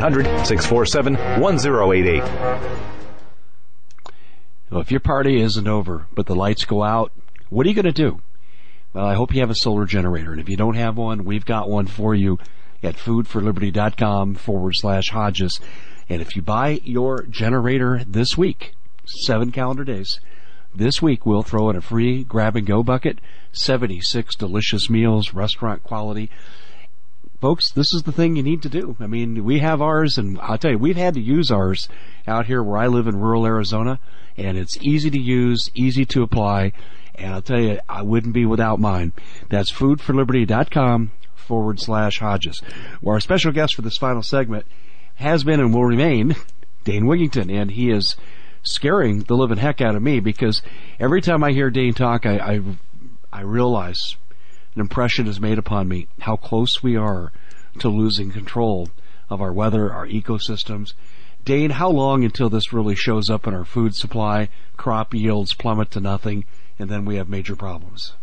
800-647-1088. Well, if your party isn't over, but the lights go out, what are you going to do? Well, I hope you have a solar generator. And if you don't have one, we've got one for you at foodforliberty.com/Hodges. And if you buy your generator this week, 7 calendar days, this week we'll throw in a free grab-and-go bucket, 76 delicious meals, restaurant quality. Folks, this is the thing you need to do. I mean, we have ours, and I'll tell you, we've had to use ours out here where I live in rural Arizona, and it's easy to use, easy to apply, and I'll tell you, I wouldn't be without mine. That's foodforliberty.com/Hodges. Well, our special guest for this final segment has been and will remain Dane Wigington, and he is scaring the living heck out of me because every time I hear Dane talk, I realize an impression is made upon me how close we are to losing control of our weather, our ecosystems. Dane, how long until this really shows up in our food supply, crop yields plummet to nothing, and then we have major problems?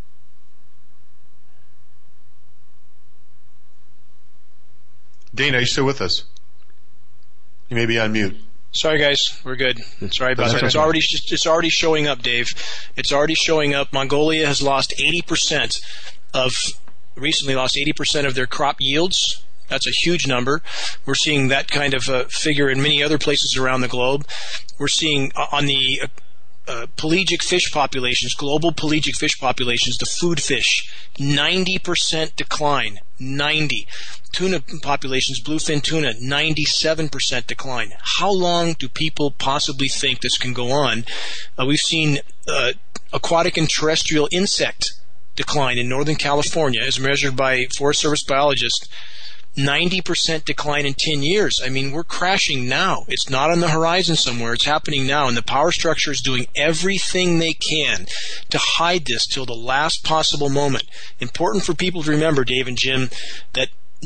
Dane, are you still with us? You may be on mute. Sorry, guys. We're good. Sorry about that. It's already showing up, Dave. It's already showing up. Mongolia has recently lost 80% of their crop yields. That's a huge number. We're seeing that kind of figure in many other places around the globe. We're seeing on the pelagic fish populations, global pelagic fish populations, the food fish, 90% decline. 90. Tuna populations, bluefin tuna, 97% decline. How long do people possibly think this can go on? We've seen aquatic and terrestrial insect decline in Northern California as measured by Forest Service biologists. 90% decline in 10 years. I mean, we're crashing now. It's not on the horizon somewhere. It's happening now, and the power structure is doing everything they can to hide this till the last possible moment. Important for people to remember, Dave and Jim, that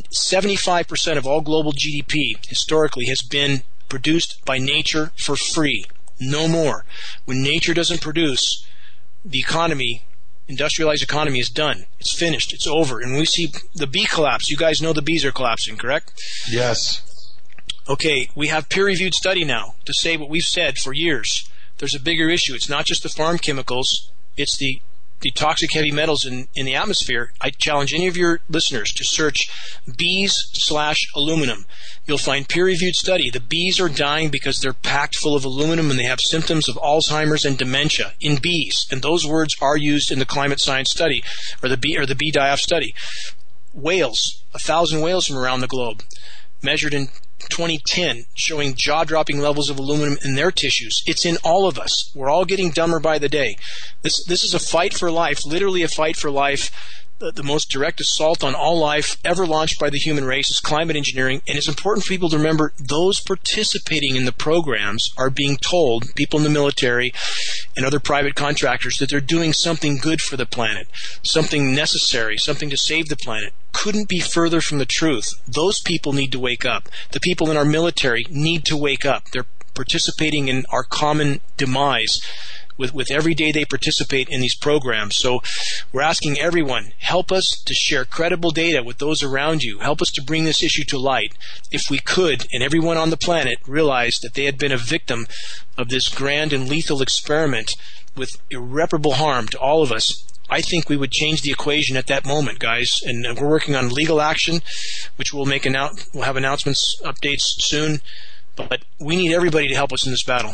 75% of all global GDP historically has been produced by nature for free. No more. When nature doesn't produce, the economy, industrialized economy, is done. It's finished. It's over. And we see the bee collapse. You guys know the bees are collapsing, correct? Yes. Okay, we have peer-reviewed study now to say what we've said for years. There's a bigger issue. It's not just the farm chemicals. It's the toxic heavy metals in the atmosphere. I challenge any of your listeners to search bees/aluminum. You'll find peer-reviewed study. The bees are dying because they're packed full of aluminum and they have symptoms of Alzheimer's and dementia in bees. And those words are used in the climate science study or the BDIF study. Whales, 1,000 whales from around the globe, measured in 2010, showing jaw-dropping levels of aluminum in their tissues. It's in all of us. We're all getting dumber by the day. This is a fight for life, literally a fight for life. The most direct assault on all life ever launched by the human race is climate engineering, and it's important for people to remember those participating in the programs are being told, people in the military and other private contractors, that they're doing something good for the planet, something necessary, something to save the planet. Couldn't be further from the truth. Those people need to wake up. The people in our military need to wake up. They're participating in our common demise with every day they participate in these programs. So we're asking everyone, help us to share credible data with those around you. Help us to bring this issue to light. If we could, and everyone on the planet realized that they had been a victim of this grand and lethal experiment with irreparable harm to all of us, I think we would change the equation at that moment, guys. And we're working on legal action, which we'll have announcements, updates soon. But we need everybody to help us in this battle.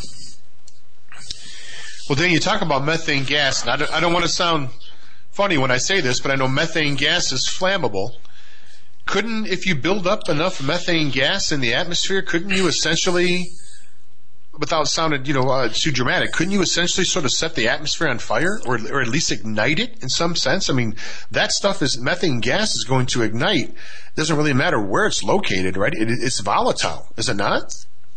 Well, Dan, you talk about methane gas, and I don't want to sound funny when I say this, but I know methane gas is flammable. Couldn't, if you build up enough methane gas in the atmosphere, couldn't you essentially, without sounding, too dramatic, couldn't you essentially sort of set the atmosphere on fire, or at least ignite it in some sense? I mean, that stuff methane gas is going to ignite. It doesn't really matter where it's located, right? It's volatile, is it not?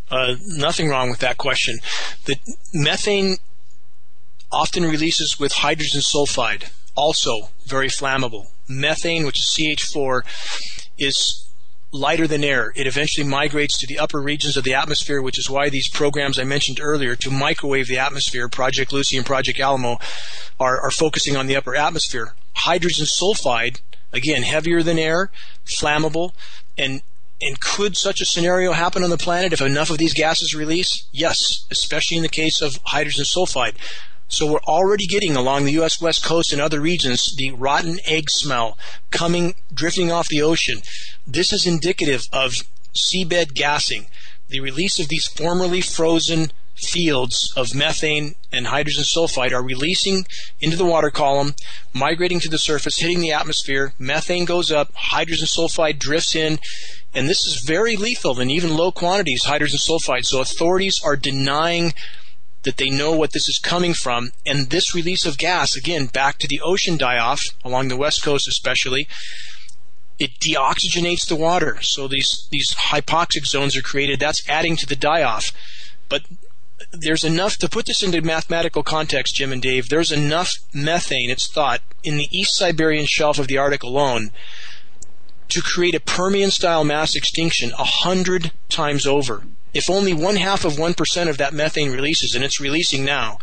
Nothing wrong with that question. The methane often releases with hydrogen sulfide, also very flammable. Methane, which is CH4, is lighter than air. It eventually migrates to the upper regions of the atmosphere, which is why these programs I mentioned earlier to microwave the atmosphere, Project Lucy and Project Alamo, are focusing on the upper atmosphere. Hydrogen sulfide, again, heavier than air, flammable, and could such a scenario happen on the planet if enough of these gases release? Yes, especially in the case of hydrogen sulfide. So we're already getting along the U.S. West Coast and other regions the rotten egg smell drifting off the ocean. This is indicative of seabed gassing. The release of these formerly frozen fields of methane and hydrogen sulfide are releasing into the water column, migrating to the surface, hitting the atmosphere. Methane goes up, hydrogen sulfide drifts in, and this is very lethal in even low quantities, hydrogen sulfide. So authorities are denying that they know what this is coming from, and this release of gas, again, back to the ocean die-off, along the West Coast especially, it deoxygenates the water. So these hypoxic zones are created. That's adding to the die-off. But there's enough, to put this into mathematical context, Jim and Dave, there's enough methane, it's thought, in the East Siberian shelf of the Arctic alone to create a Permian-style mass extinction 100 times over. If only 1/2% of that methane releases, and it's releasing now,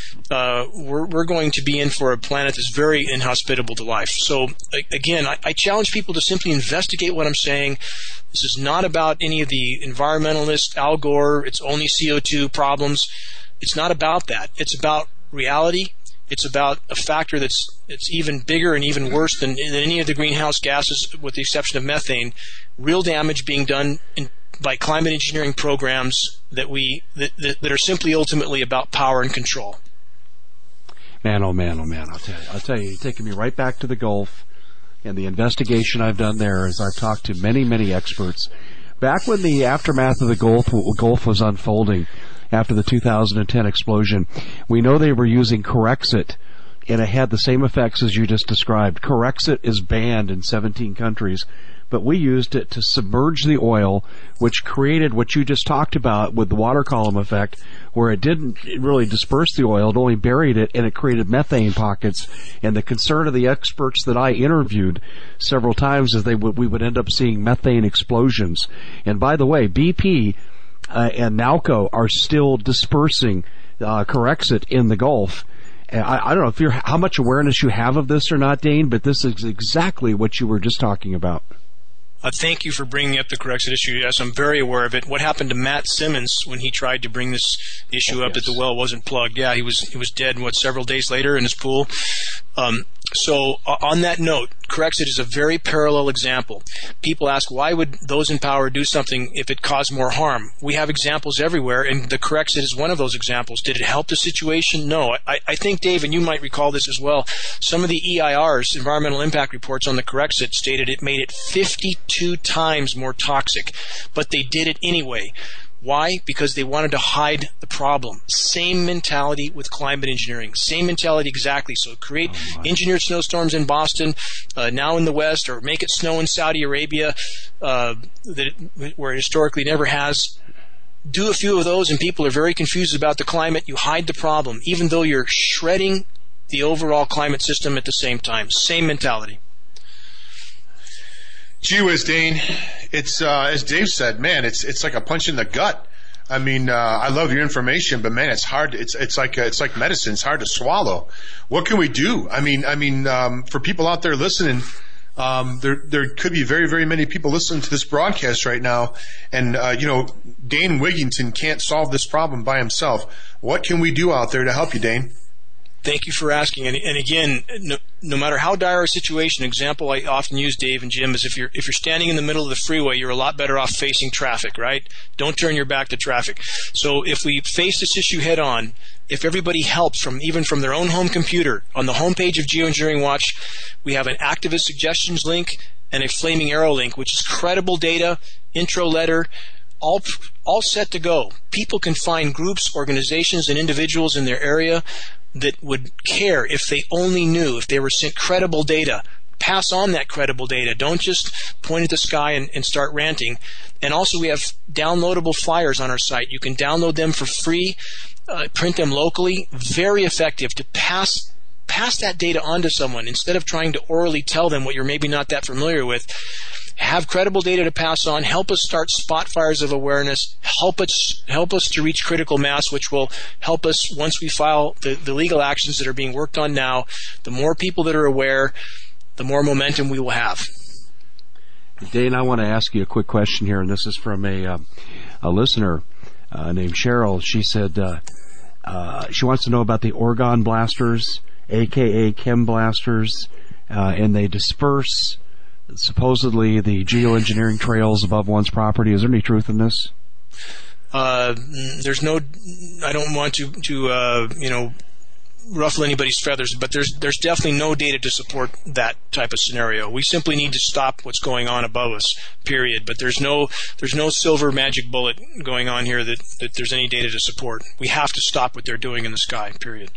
we're going to be in for a planet that's very inhospitable to life. So, again, I challenge people to simply investigate what I'm saying. This is not about any of the environmentalists, Al Gore, it's only CO2 problems. It's not about that. It's about reality. It's about a factor that's even bigger and even worse than any of the greenhouse gases, with the exception of methane. Real damage being done by climate engineering programs that are simply ultimately about power and control. Man, oh man, oh man! I'll tell you, you're taking me right back to the Gulf, and the investigation I've done there is I've talked to many experts. Back when the aftermath of the Gulf was unfolding after the 2010 explosion, we know they were using Corexit, and it had the same effects as you just described. Corexit is banned in 17 countries. But we used it to submerge the oil, which created what you just talked about with the water column effect, where it didn't really disperse the oil, it only buried it, and it created methane pockets. And the concern of the experts that I interviewed several times is we would end up seeing methane explosions. And by the way, BP and Nalco are still dispersing Corexit in the Gulf. I don't know how much awareness you have of this or not, Dane, but this is exactly what you were just talking about. Thank you for bringing up the Corexit issue. Yes, I'm very aware of it. What happened to Matt Simmons when he tried to bring this issue up that the well wasn't plugged? Yeah, he was dead, several days later in his pool. So on that note, Corexit is a very parallel example. People ask, why would those in power do something if it caused more harm? We have examples everywhere, and the Corexit is one of those examples. Did it help the situation? No. I think, Dave, and you might recall this as well, some of the EIRs, environmental impact reports on the Corexit, stated it made it 52 times more toxic, but they did it anyway. Why? Because they wanted to hide the problem. Same mentality with climate engineering. Same mentality exactly. So create engineered snowstorms in Boston, now in the West, or make it snow in Saudi Arabia, where it historically never has. Do a few of those and people are very confused about the climate. You hide the problem, even though you're shredding the overall climate system at the same time. Same mentality. Gee whiz, Dane. It's, as Dave said, man, it's like a punch in the gut. I mean, I love your information, but man, it's hard. It's like medicine. It's hard to swallow. What can we do? I mean, for people out there listening, there could be very, very many people listening to this broadcast right now. And, Dane Wigington can't solve this problem by himself. What can we do out there to help you, Dane? Thank you for asking. And again, no matter how dire a situation, example I often use, Dave and Jim, is if you're standing in the middle of the freeway, you're a lot better off facing traffic, right? Don't turn your back to traffic. So if we face this issue head on, if everybody helps even from their own home computer, on the homepage of Geoengineering Watch, we have an activist suggestions link and a flaming arrow link, which is credible data, intro letter, all set to go. People can find groups, organizations, and individuals in their area that would care if they only knew, if they were sent credible data, pass on that credible data. Don't just point at the sky and start ranting. And also, we have downloadable flyers on our site. You can download them for free, print them locally. Very effective to pass that data on to someone instead of trying to orally tell them what you're maybe not that familiar with. Have credible data to pass on. Help us start spot fires of awareness. Help us to reach critical mass, which will help us once we file the legal actions that are being worked on now. The more people that are aware, the more momentum we will have. Dane, I want to ask you a quick question here, and this is from a listener named Cheryl. She said she wants to know about the Orgon blasters, a.k.a. chem blasters, and they disperse supposedly the geoengineering trails above one's property. Is there any truth in this? There's no. I don't want to ruffle anybody's feathers, but there's definitely no data to support that type of scenario. We simply need to stop what's going on above us. Period. But there's no silver magic bullet going on here that there's any data to support. We have to stop what they're doing in the sky. Period.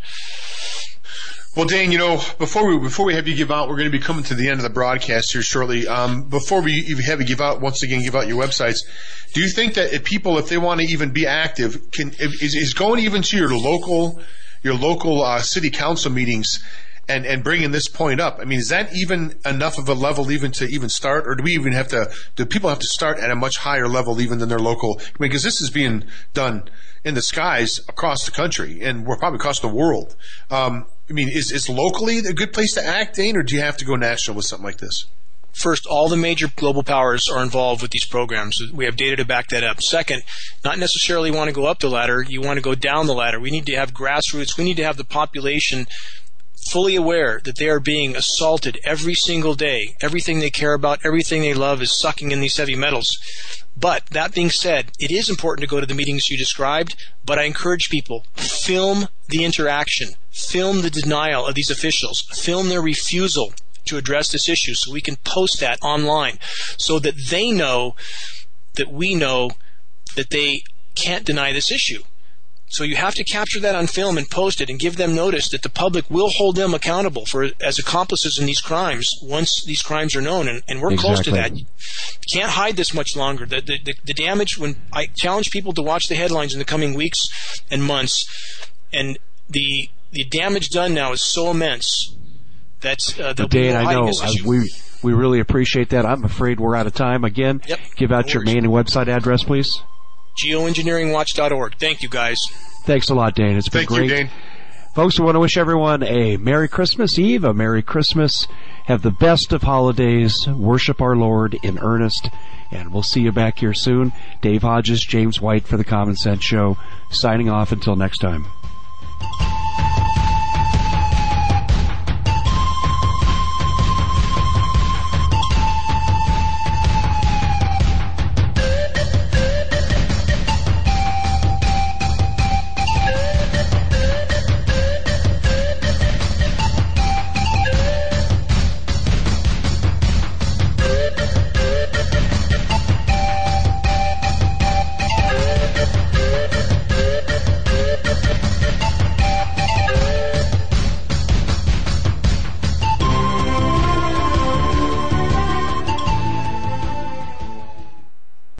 Well, Dane, before we have you give out, we're going to be coming to the end of the broadcast here shortly. Before we even have you give out your websites, do you think that if they want to even be active, is going even to your local city council meetings and bringing this point up? I mean, is that even enough of a level even to even start, or do people have to start at a much higher level even than their local? I mean, because this is being done in the skies across the country, and we're probably across the world. I mean, is locally a good place to act, Dane, or do you have to go national with something like this? First, all the major global powers are involved with these programs. We have data to back that up. Second, not necessarily want to go up the ladder. You want to go down the ladder. We need to have grassroots. We need to have the population fully aware that they are being assaulted every single day. Everything they care about, everything they love is sucking in these heavy metals. But that being said, it is important to go to the meetings you described, but I encourage people, film the interaction, film the denial of these officials, film their refusal to address this issue so we can post that online so that they know that we know that they can't deny this issue. So you have to capture that on film and post it and give them notice that the public will hold them accountable as accomplices in these crimes once these crimes are known. And we're close to that. You can't hide this much longer. The damage, when I challenge people to watch the headlines in the coming weeks and months, and the damage done now is so immense that Dane, I know we really appreciate that. I'm afraid we're out of time again. Yep. Give out your main and website address, please. Geoengineeringwatch.org. Thank you, guys. Thanks a lot, Dane. It's been great. Thank you, Dane. Folks, we want to wish everyone a Merry Christmas Eve, a Merry Christmas. Have the best of holidays. Worship our Lord in earnest. And we'll see you back here soon. Dave Hodges, James White for the Common Sense Show, signing off until next time.